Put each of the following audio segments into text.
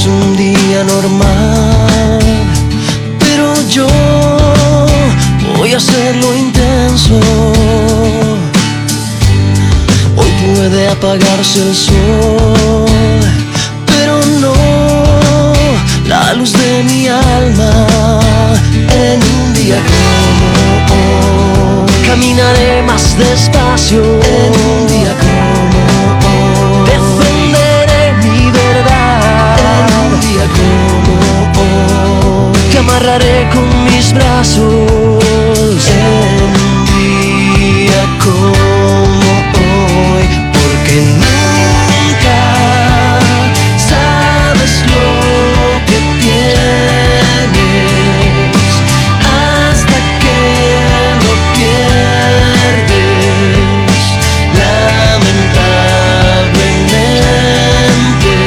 es un día normal, pero yo voy a hacerlo intenso. Hoy puede apagarse el sol, pero no la luz de mi alma. En un día como hoy caminaré más despacio. En un día como hoy defenderé mi verdad. En un día como hoy te amarraré con mis brazos. En un día como hoy, porque nunca sabes lo que tienes hasta que lo pierdes. Lamentablemente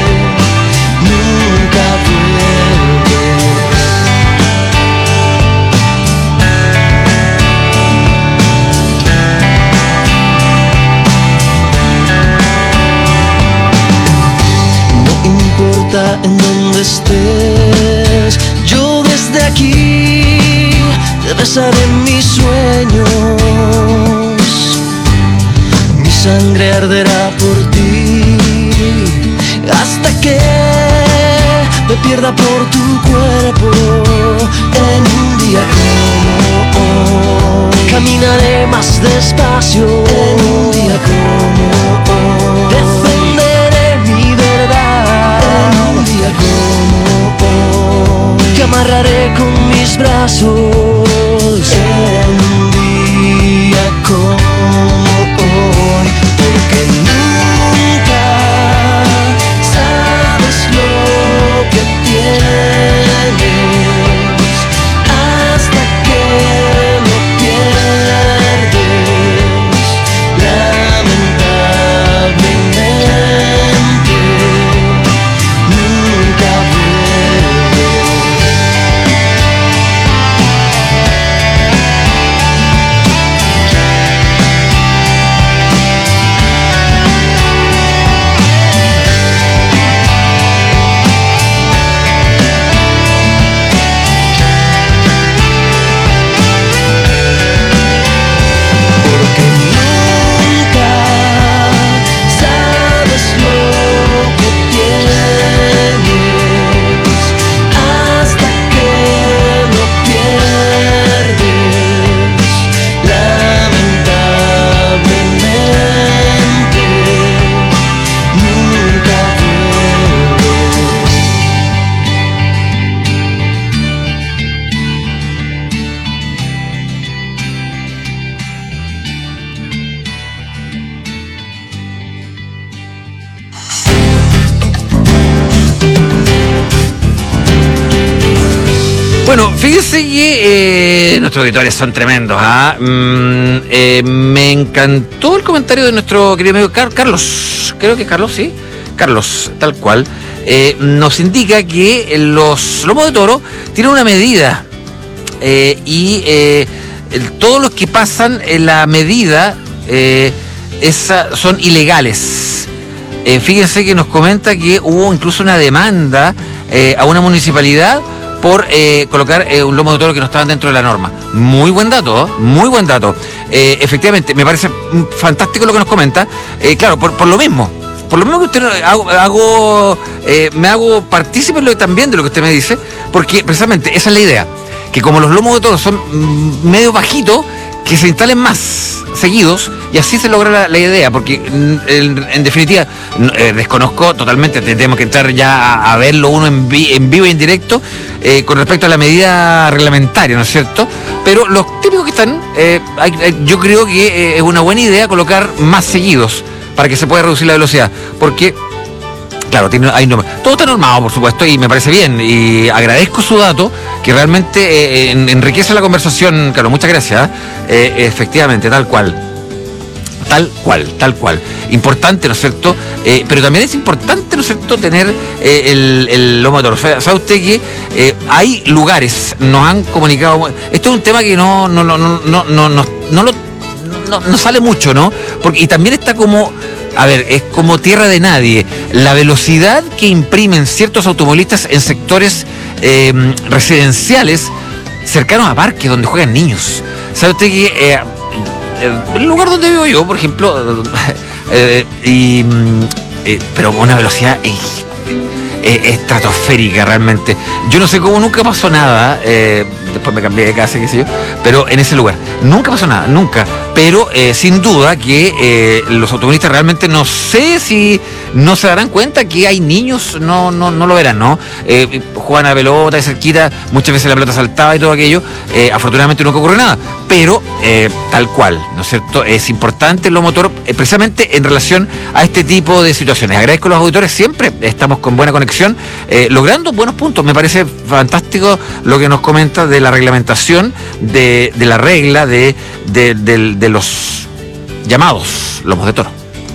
nunca vuelves. No importa en dónde estés, yo desde aquí te besaré en mis sueños. Mi sangre arderá por ti hasta que me pierda por tu cuerpo. En un día como hoy caminaré más despacio. En un día como hoy defenderé mi verdad. En un día como hoy te amarraré con mis brazos. En un día como hoy, porque nunca sabes lo que tienes hasta que lo pierdes. Lamentablemente nunca porque nunca sabes lo que tienes hasta que lo pierdes. Lamentablemente nunca vuelves. Bueno, fíjense que nuestros auditores son tremendos. Me encantó el comentario de nuestro querido amigo Carlos. Creo que Carlos, sí. Carlos, tal cual. Nos indica que los lomos de toro tienen una medida. Todos los que pasan en la medida son ilegales. Fíjense que nos comenta que hubo incluso una demanda a una municipalidad por colocar un lomo de toro que no estaban dentro de la norma. Muy buen dato, muy buen dato. Efectivamente, me parece fantástico lo que nos comenta. Claro, por lo mismo. Por lo mismo que usted me hago partícipe también de lo que usted me dice, porque precisamente esa es la idea. Que como los lomos de toro son medio bajitos, que se instalen más seguidos y así se logra la idea, porque en definitiva desconozco totalmente, tenemos que entrar ya a verlo uno en vivo y en directo con respecto a la medida reglamentaria, ¿no es cierto? Pero los típicos que están, yo creo que es una buena idea colocar más seguidos para que se pueda reducir la velocidad, porque claro, todo está normado, por supuesto, y me parece bien, y agradezco su dato, que realmente enriquece la conversación. Claro, muchas gracias. Efectivamente, tal cual. Importante, ¿no es cierto? Pero también es importante, ¿no es cierto?, tener el lomo de toro. ¿Sabe usted que hay lugares, nos han comunicado, esto es un tema que no sale mucho, ¿no? Y también está como a ver, es como tierra de nadie. La velocidad que imprimen ciertos automovilistas en sectores residenciales cercanos a parques donde juegan niños. ¿Sabe usted que el lugar donde vivo yo, por ejemplo, pero una velocidad estratosférica realmente? Yo no sé cómo nunca pasó nada, después me cambié de casa, qué sé yo, pero en ese lugar nunca pasó nada, nunca. Pero sin duda que los automovilistas realmente, no sé si no se darán cuenta que hay niños, no lo verán, ¿no? Juegan a pelota de cerquita, muchas veces la pelota saltaba y todo aquello. Afortunadamente nunca ocurre nada, pero tal cual, ¿no es cierto? Es importante lo motor, precisamente en relación a este tipo de situaciones. Agradezco a los auditores, siempre estamos con buena conexión, logrando buenos puntos. Me parece fantástico lo que nos comenta de la reglamentación, de la regla de los llamados lomos de toro.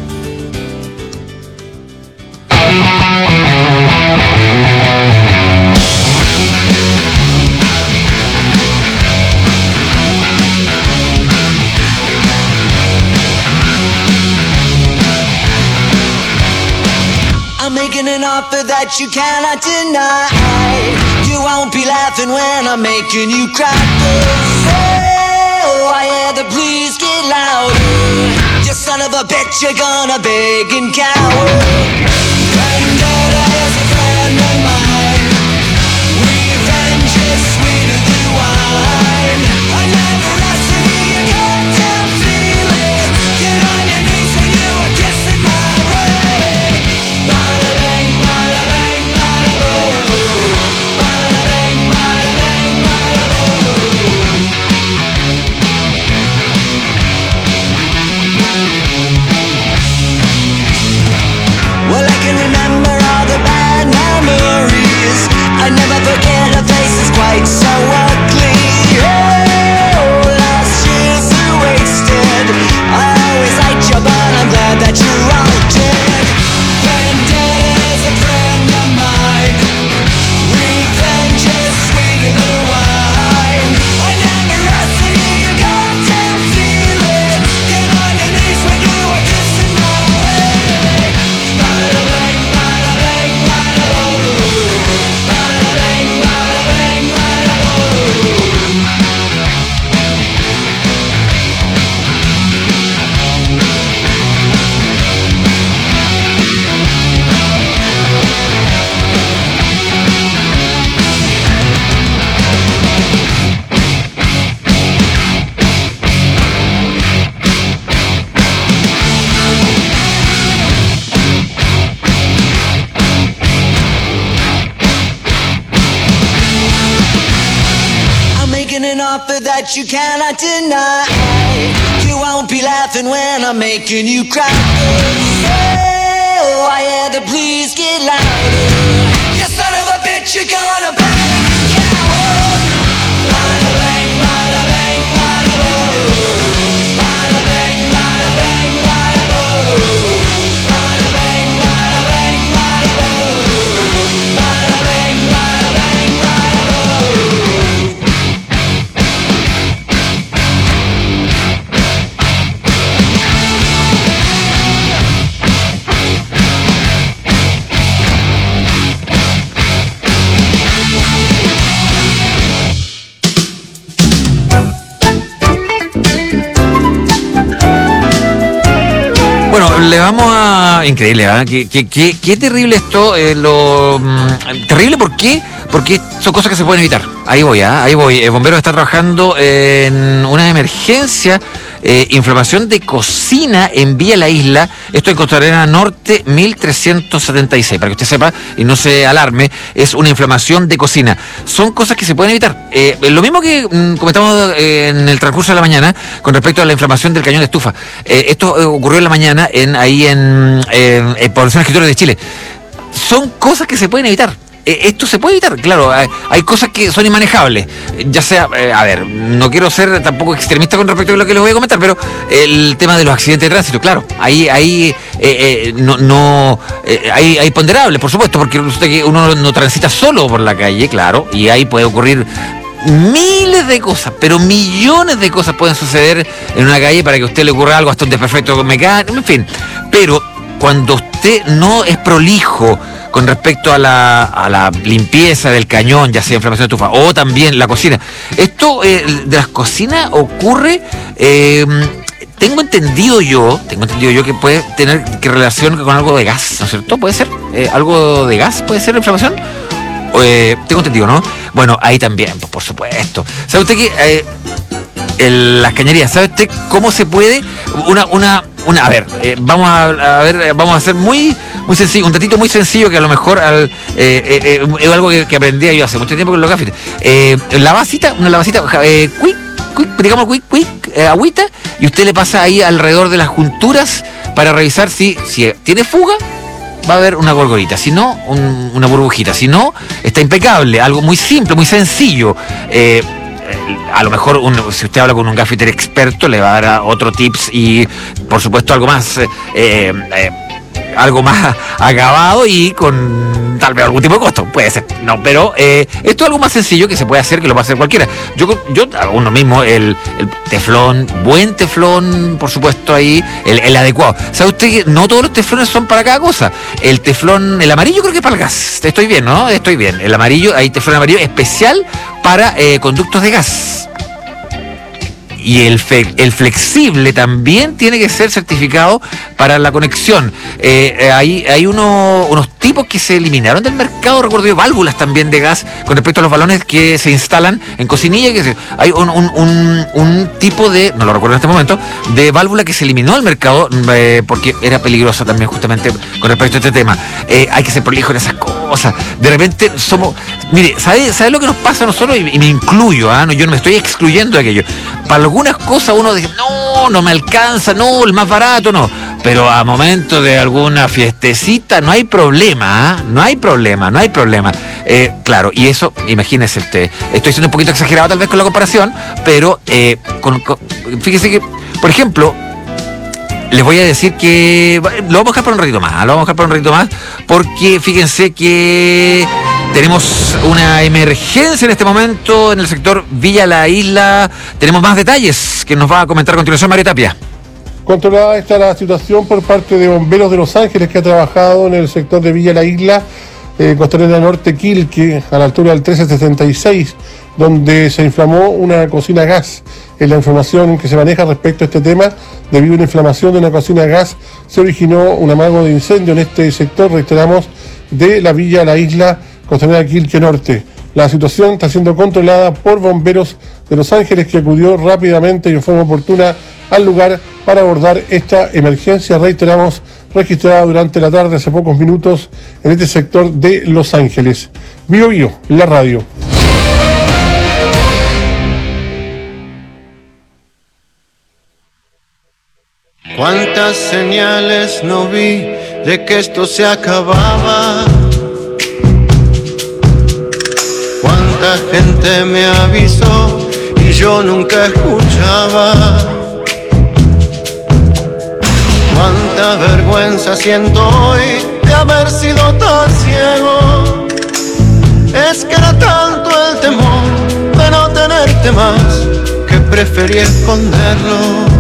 I'm making an offer that you cannot deny. You won't be laughing when I'm making you cry. Oh, I hear the please get louder. You son of a bitch, you're gonna beg and cower. Vendetta is a friend of mine. Revenge is sweeter than wine. I never asked for you, can't tell feeling. Get on your knees when you are kissing my ring. Bada bang, bada bang, bada boom. Bada bang, bada bang, bada boom. Well, I can remember all the bad memories. I never forget a face that's quite so ugly. Oh, last year's are wasted. I always liked you, but I'm glad that you're all dead. Vendetta is a friend of mine. Revenge is sweeter than wine. I never asked for you, goddamn feeling. Get on your knees when you are kissing my ring. Bada bang, bada bang, bada boom. Bada bang, bada bang, bada boom. I'm making an offer that you cannot deny. You won't be laughing when I'm making you cry. Oh, I hear the please get louder. You son of a bitch, you're gonna bang and cower. Bada bang, bada bang, bada boom. Bada bang, bada bang, bada boom. Bada bang, bada bang, bada boom. Bada bang, bada bang, bada boom. Bueno, le vamos a... Increíble, ¿verdad? Qué terrible esto. Terrible, ¿por qué? Porque son cosas que se pueden evitar. Ahí voy, ahí voy. El bombero está trabajando en una emergencia. Inflamación de cocina en Vía La Isla. Esto en Costanera Norte 1376. Para que usted sepa y no se alarme, es una inflamación de cocina. Son cosas que se pueden evitar. Lo mismo que comentamos en el transcurso de la mañana con respecto a la inflamación del cañón de estufa. Esto ocurrió en la mañana en Población Escritores de Chile. Son cosas que se pueden evitar. Esto se puede evitar, claro, hay cosas que son inmanejables, ya sea, a ver, no quiero ser tampoco extremista con respecto a lo que les voy a comentar, pero el tema de los accidentes de tránsito, claro, hay ponderables, por supuesto, porque resulta que uno no transita solo por la calle, claro, y ahí puede ocurrir miles de cosas, pero millones de cosas pueden suceder en una calle para que a usted le ocurra algo, hasta un desperfecto mecánico, en fin, pero cuando usted no es prolijo con respecto a la limpieza del cañón, ya sea inflamación de estufa, o también la cocina. Esto de las cocinas ocurre, tengo entendido yo que puede tener que relación con algo de gas, ¿no es cierto? ¿Puede ser? ¿Algo de gas puede ser la inflamación? Tengo entendido, ¿no? Bueno, ahí también, pues, por supuesto. ¿Sabe usted que las cañerías, ¿sabe usted cómo se puede? A ver, vamos a hacer muy sencillo, un datito muy sencillo que a lo mejor es algo que aprendí yo hace mucho tiempo con los gafites. Una lavacita, quick, agüita, y usted le pasa ahí alrededor de las junturas para revisar si tiene fuga. Va a haber una gorgorita, si no, una burbujita, si no, está impecable, algo muy simple, muy sencillo. A lo mejor si usted habla con un gaffiter experto le va a dar otro tips y por supuesto algo más acabado y con tal vez algún tipo de costo, puede ser, no, pero esto es algo más sencillo que se puede hacer, que lo puede hacer cualquiera. Yo hago uno mismo, el teflón, buen teflón, por supuesto, ahí, el adecuado. ¿Sabe usted que no todos los teflones son para cada cosa? El teflón, el amarillo creo que es para el gas, estoy bien, ¿no? Estoy bien, el amarillo, hay teflón amarillo especial para conductos de gas. Y el flexible también tiene que ser certificado para la conexión. Hay unos tipos que se eliminaron del mercado, recuerdo yo, válvulas también de gas con respecto a los balones que se instalan en cocinilla. Hay un tipo de, no lo recuerdo en este momento, de válvula que se eliminó del mercado porque era peligrosa también justamente con respecto a este tema. Hay que ser prolijo en esas cosas. De repente mire, ¿sabe lo que nos pasa a nosotros? Y me incluyo, ¿no? Yo no me estoy excluyendo de aquello. Para algunas cosas uno dice, no me alcanza, no, el más barato, no. Pero a momento de alguna fiestecita no hay problema, no hay problema. Claro, y eso, imagínese usted, estoy siendo un poquito exagerado tal vez con la comparación, pero fíjese que, por ejemplo, les voy a decir que lo vamos a dejar por un ratito más, porque fíjense que tenemos una emergencia en este momento en el sector Villa La Isla. Tenemos más detalles que nos va a comentar a continuación Mario Tapia. Controlada está la situación por parte de Bomberos de Los Ángeles, que ha trabajado en el sector de Villa La Isla, Costanera Norte Quilque, a la altura del 1376, donde se inflamó una cocina a gas. En la información que se maneja respecto a este tema, debido a una inflamación de una cocina a gas, se originó un amago de incendio en este sector, reiteramos, de la Villa La Isla, Costanera Quilque Norte. La situación está siendo controlada por Bomberos de Los Ángeles, que acudió rápidamente y en forma oportuna al lugar para abordar esta emergencia, reiteramos, registrada durante la tarde hace pocos minutos en este sector de Los Ángeles. Bio, la radio. Cuántas señales no vi de que esto se acababa. Cuánta gente me avisó y yo nunca escuchaba. Cuánta vergüenza siento hoy de haber sido tan ciego. Es que era tanto el temor de no tenerte más que preferí esconderlo.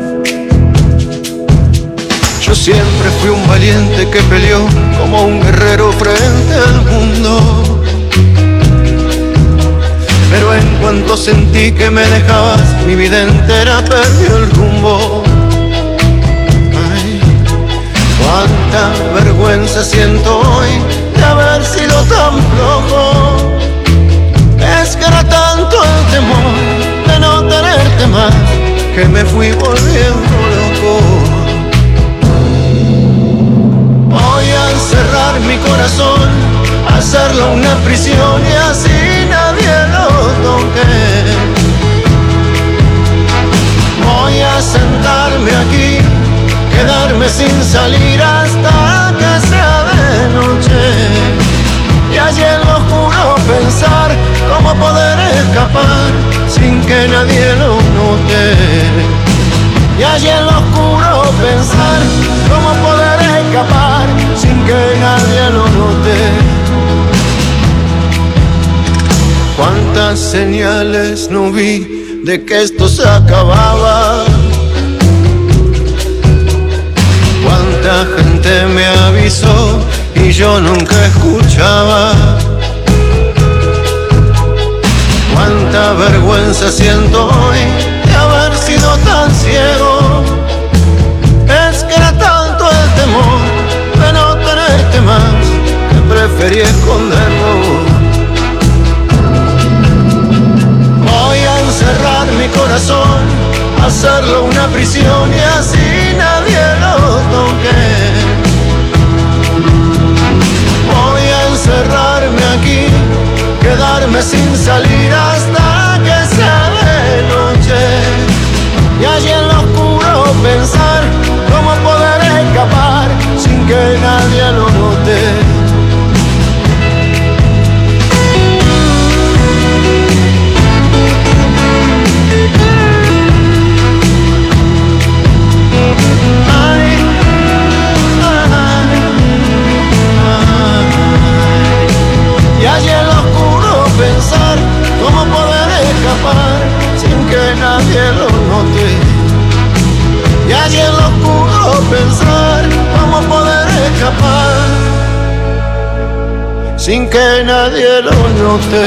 Yo siempre fui un valiente que peleó como un guerrero frente al mundo. Pero en cuanto sentí que me dejabas, mi vida entera perdió el rumbo. Ay, cuánta vergüenza siento hoy de haber sido tan flojo. Es que era tanto el temor de no tenerte más que me fui volviendo loco. Voy a encerrar mi corazón, hacerlo una prisión y así nadie lo toque. Voy a sentarme aquí, quedarme sin salir hasta que sea de noche. Y allí en lo oscuro pensar cómo poder escapar sin que nadie lo note. Y allí en lo oscuro pensar cómo poder escapar sin que nadie lo note. Cuántas señales no vi de que esto se acababa. Cuánta gente gente me avisó y yo nunca escuchaba. Cuánta vergüenza siento hoy de haber sido tan ciego. Es que era tanto el temor de no tenerte más que preferí esconderlo. Voy a encerrar mi corazón, hacerlo una prisión y así nadie lo toque. Voy a encerrarme aquí, quedarme sin salir hasta que sea de noche. Y allí en lo oscuro pensar cómo poder escapar sin que nadie lo note. Y allí en lo oscuro pensar cómo poder escapar sin que nadie lo note. Y allí en lo oscuro pensar cómo poder escapar sin que nadie lo note.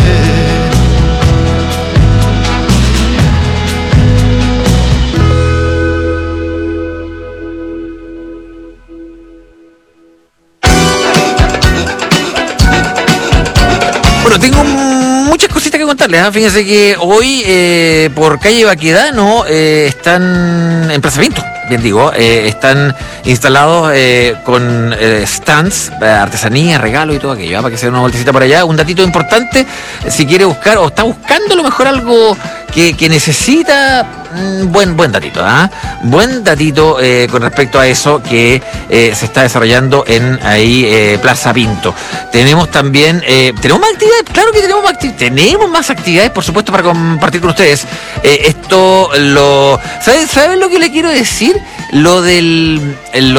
Bueno, tengo muchas cositas que contarles. Fíjense que hoy por calle Baquedano están en Plaza Pinto, bien digo, están instalados con stands, artesanía, regalo y todo aquello, para que se den una vueltecita por allá. Un datito importante, si quiere buscar o está buscando a lo mejor algo que necesita, buen datito, buen datito con respecto a eso que se está desarrollando en ahí Plaza Pinto. Tenemos también, tenemos más actividades, claro que tenemos más actividades, por supuesto, para compartir con ustedes. ¿Saben lo que le quiero decir? Lo del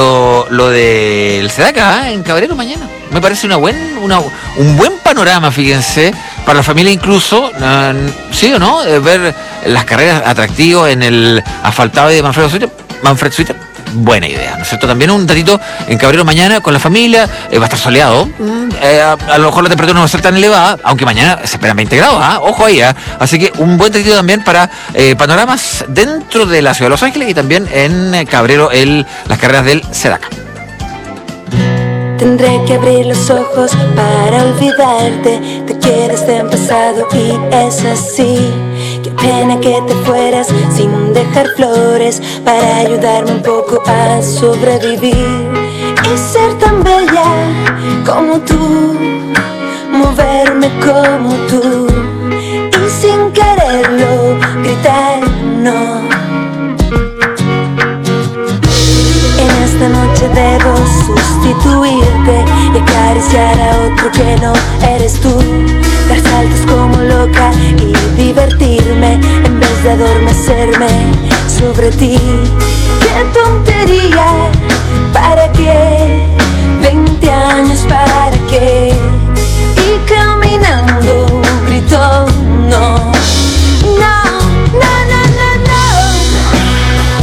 SEDACA en Cabrero mañana. Me parece un buen panorama, fíjense, para la familia incluso, ¿sí o no? Ver las carreras atractivas en el asfaltado de Manfred Suiter. Buena idea, ¿no es cierto? También un datito en Cabrero mañana con la familia, va a estar soleado, a lo mejor la temperatura no va a ser tan elevada, aunque mañana se esperan 20 grados, ojo ahí, así que un buen datito también para panoramas dentro de la ciudad de Los Ángeles y también en Cabrero las carreras del SEDACA. Tendré que abrir los ojos para olvidarte. Te quedas en pasado y es así. Qué pena que te fueras sin dejar flores para ayudarme un poco a sobrevivir. Y ser tan bella como tú, moverme como tú, y sin quererlo gritar no. En esta noche debo sustituirte y acariciar a otro que no eres tú. Dar saltos como loca y divertirme en vez de adormecerme sobre ti.